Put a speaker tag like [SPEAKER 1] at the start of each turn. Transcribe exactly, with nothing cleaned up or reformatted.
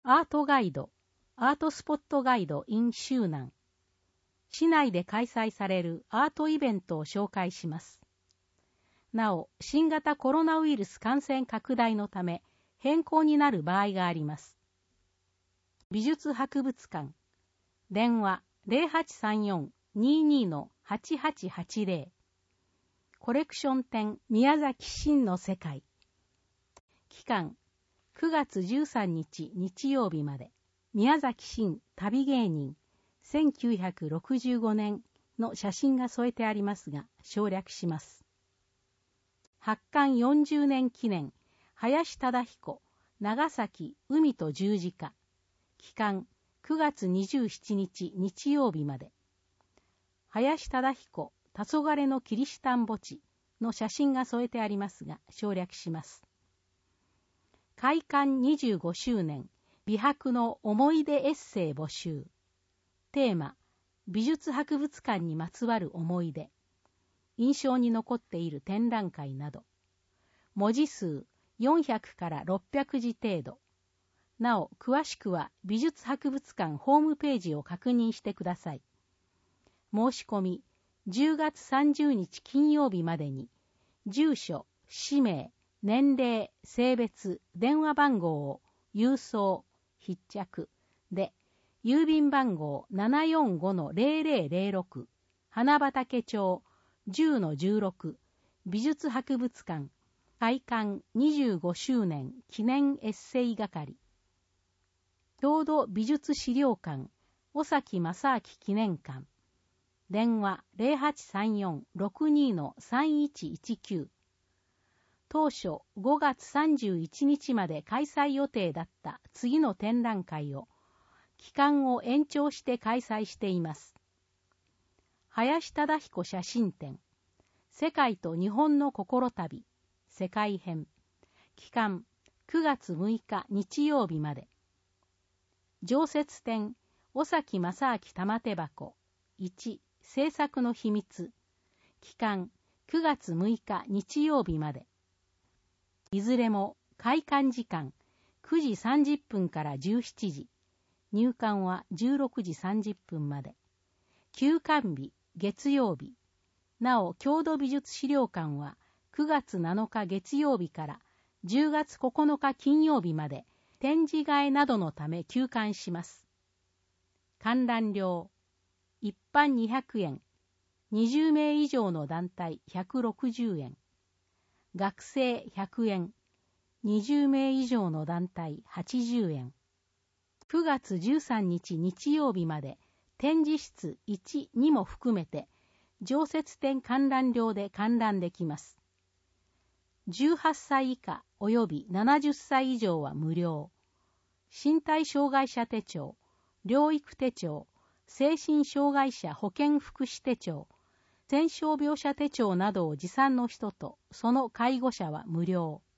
[SPEAKER 1] アートガイド、アートスポットガイド in 周南。市内で開催されるアートイベントを紹介します。なお、新型コロナウイルス感染拡大のため変更になる場合があります。美術博物館。電話 ゼロはちさんよん にーにー のはちはちはちゼロ。コレクション展宮崎真の世界。期間くがつじゅうさんにち日曜日まで。宮崎真旅芸人せんきゅうひゃくろくじゅうごねんの写真が添えてありますが省略します。発刊よんじゅうねん記念林忠彦長崎海と十字架。期間くがつにじゅうしちにち日曜日まで。林忠彦黄昏のキリシタン墓地の写真が添えてありますが省略します。開館にじゅうごしゅうねん美博の思い出エッセイ募集。テーマ美術博物館にまつわる思い出。印象に残っている展覧会など。文字数よんひゃくからろっぴゃくじ程度。なお詳しくは美術博物館ホームページを確認してください。申し込みじゅうがつさんじゅうにち金曜日までに住所、氏名、年齢、性別、電話番号を郵送、必着で郵便番号 ななよんごのゼロゼロゼロろく 花畑町 じゅうのじゅうろく 美術博物館開館にじゅうごしゅうねん記念エッセイ係。郷土美術資料館尾崎正明記念館。電話 ゼロはちさんよん ろくにー のさんいちいちきゅう。当初ごがつさんじゅういちにちまで開催予定だった次の展覧会を期間を延長して開催しています。林忠彦写真展世界と日本の心旅世界編。期間くがつむいか日曜日まで。常設展尾崎正明玉手箱いち制作の秘密。期間くがつむいか日曜日まで。いずれも開館時間くじさんじゅっぷんからじゅうしちじ。入館はじゅうろくじさんじゅっぷんまで。休館日月曜日。なお郷土美術資料館はくがつなのか月曜日からじゅうがつここのか金曜日まで展示替えなどのため休館します。観覧料一般にひゃくえん、にじゅうめい以上の団体ひゃくろくじゅうえん、学生ひゃくえん、にじゅうめい以上の団体はちじゅうえん。くがつじゅうさんにち日曜日まで展示室いち、にも含めて常設展観覧料で観覧できます。じゅうはっさい以下およびななじゅっさい以上は無料。身体障害者手帳、療育手帳、精神障害者保健福祉手帳、戦傷病者手帳などを持参の人とその介護者は無料。